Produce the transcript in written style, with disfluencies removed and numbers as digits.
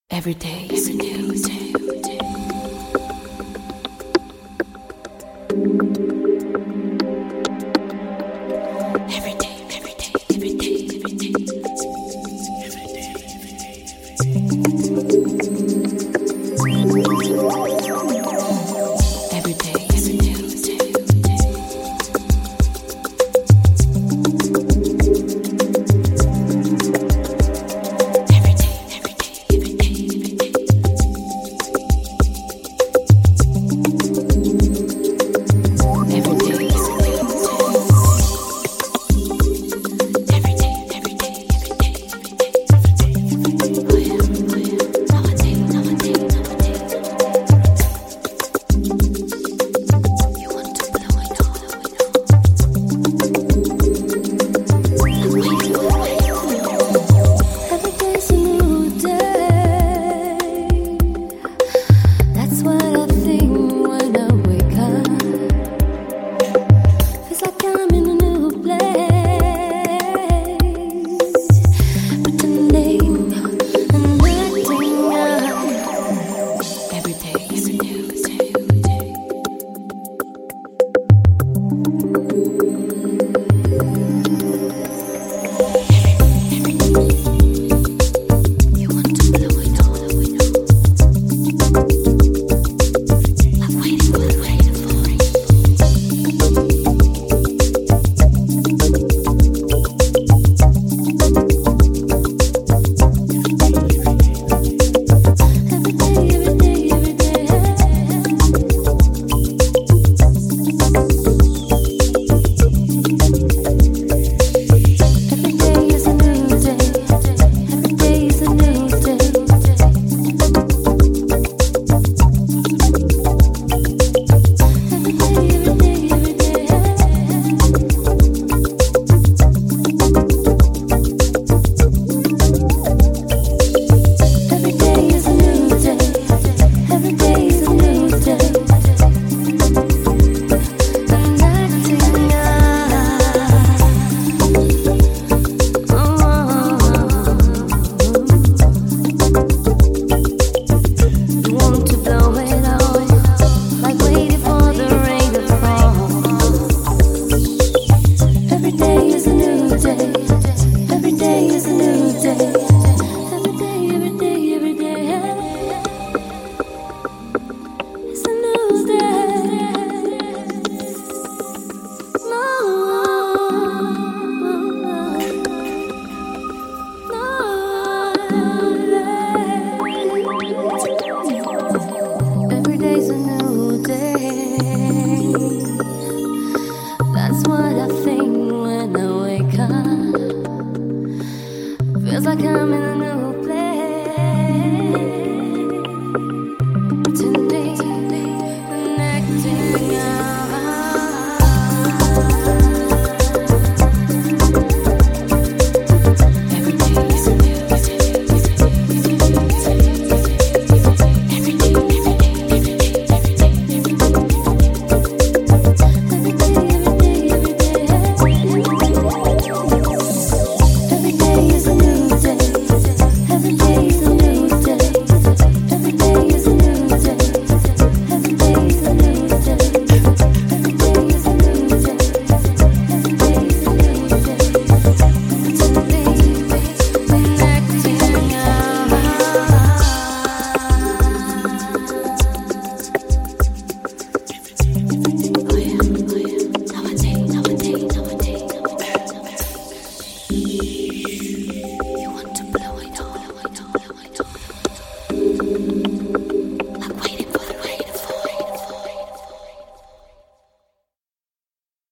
Every day is a new day. Every day, every day, every day, every day. Every day is a new day. Every day, every day, every day, every day. Every day is a new day. Every day, every day, every day, every day. Oh yeah, oh yeah. Nowadays, nowadays, nowadays. You want to blow it all, I'm waiting for Every day's a new day. That's what I think when I wake up. Feels like I'm in a new place, pretending and acting out. every day is a new day. You want to blow it all, I'm waiting for it. Every day, every day, every day. Every day is a new day. Every day is a new day. Every day, every day, every day. Every day is a new day. Every day is a new day. I'm acting out. You want to blow it all, like waiting for the rain to fall. Every day is a new day. Every day is a new day. Every day, every day, every day. It's a new day. Every day's a new day. That's what I think when I wake up. Feels like I'm in a new place. Pretending and acting out. Every day is a new day. Every day, every day, every day, every day. Every day, every day, every day. Every day is a new day. Every day is a new day. Every day is a new day. Every day is a new day. Every day is a new day. Every day is a new day. Pretending and acting out. Oh yeah, oh yeah. Nowadays, nowadays, nowadays, nowadays.